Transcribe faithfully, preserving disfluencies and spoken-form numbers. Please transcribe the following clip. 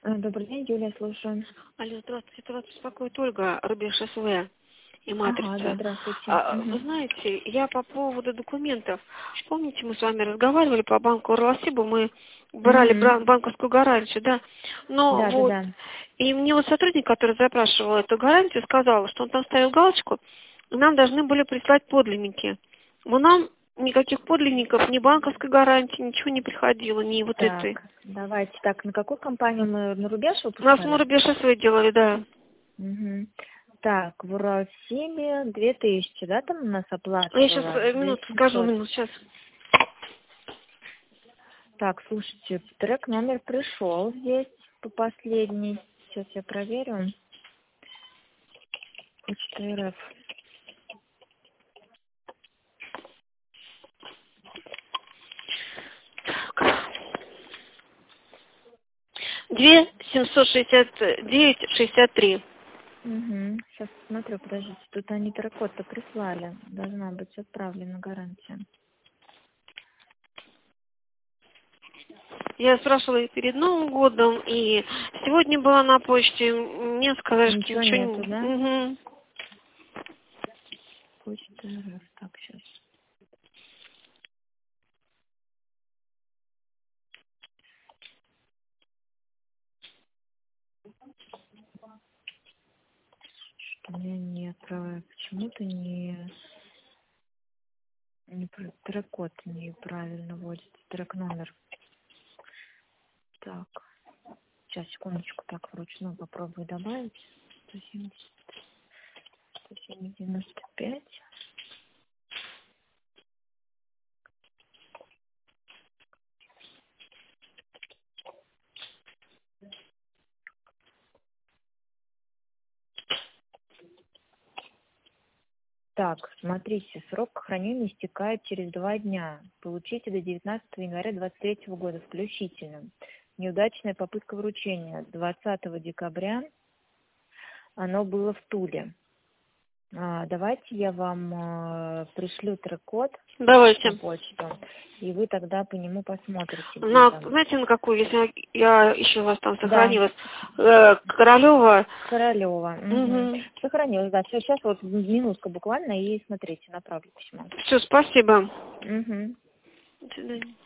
А, Добрый день, Юлия, слушаю. Алло, здравствуйте, это вас беспокоит Ольга, рубеж СВ и Ага, да, матрица. здравствуйте. А, Вы Мгм. знаете, я по поводу документов. Помните, мы с вами разговаривали по банку Орласибу, мы брали Мгм. бра- банковскую гарантию, да? Но Да, да, вот, да. и мне вот сотрудник, который запрашивал эту гарантию, сказал, что он там ставил галочку, и нам должны были прислать подлинники. Но нам никаких подлинников, ни банковской гарантии, ничего не приходило, ни вот этой. Так, давайте. Так, на какую компанию мы на рубеж У нас мы выпускали? рубеж СВ делали, да. Угу. Так, в Уралсибе две тысячи, да, там у нас оплата Я сейчас была? две минуту скажу, семьсот. минуту, сейчас. Так, слушайте, трек номер пришел здесь по последней. Сейчас я проверю. Почта РФ. Две семьсот шестьдесят девять шестьдесят три. Угу. Сейчас смотрю, подождите. Тут они трек-код-то прислали. Должна быть отправлена гарантия. Я спрашивала и перед Новым годом, и сегодня была на почте. Мне сказали, что Ничего ничего нету, не... да? Мгм. Почта РФ. Так, сейчас. Что-то у меня не отправляю. Почему-то не, не про- трек-код неправильно вводится. Трек-номер. Так. Сейчас, секундочку. Так, вручную попробую добавить. сто семьдесят, сто семь девяносто пять. Так, смотрите, срок хранения истекает через два дня. Получите до девятнадцатого января двадцать третьего года включительно. Неудачная попытка вручения. двадцатого декабря оно было в Туле. А, давайте я вам а, пришлю трек-код на Давайте. почту, и вы тогда по нему посмотрите, где На, там. знаете, на какую, если я еще у вас там Да, сохранилась, э, Королева. Королева. Угу. Угу. Сохранилось, да. Все, сейчас вот минутка буквально, и смотрите, направлю письмо. Все, спасибо. Угу. До свидания.